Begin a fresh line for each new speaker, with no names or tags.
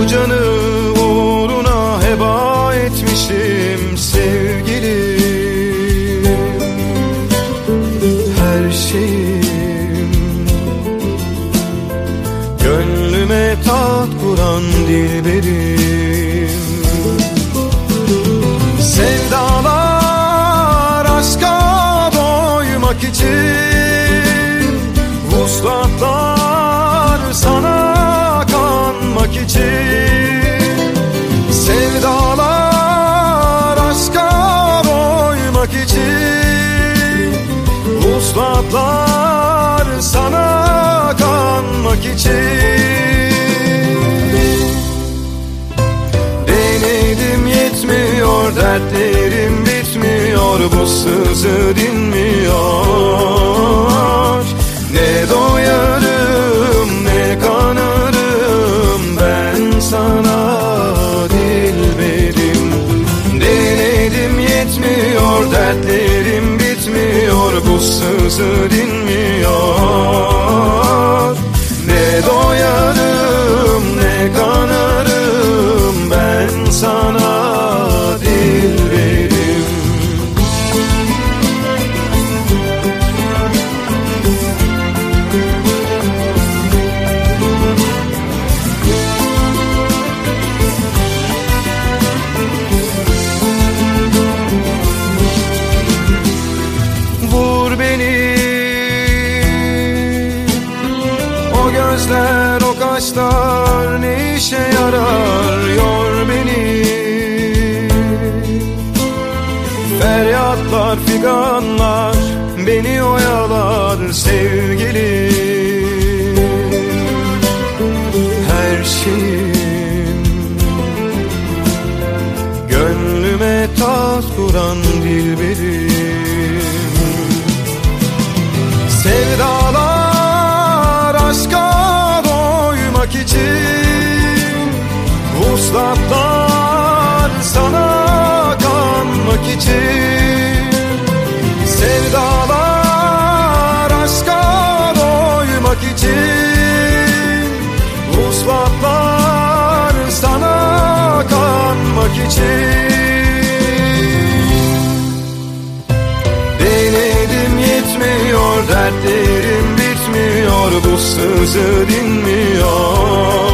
Bu canı uğruna heba etmişim sevgilim. Her şeyim, gönlüme tat kuran dilberim. Sevdalar aşka doymak için, vuslatlar sana kanmak için. Sevdalar aşka doymak için, vuslatlar sana kanmak için. Denedim yetmiyor, dertlerim bitmiyor, bu sızı dinmiyor. Ne doyarım ne kanarım ben sana dilberim. Denedim yetmiyor, dertlerim bitmiyor, bu sızı dinmiyor. Ne doyarım ne kanarım ben sana dilberim. Vur beni o gözler, o kaşlar ne işe yarar, yor beni. Feryatlar, figanlar beni oyalar sevgilim. Her şeyim, gönlüme tat kuran dilberim. Sevdalar aşka doymak için, vuslatlar sana kanmak için. Sevdalar aşka doymak için, vuslatlar sana kanmak için. Denedim yetmiyor, dertlerim bitmiyor, bu sızı dinmiyor.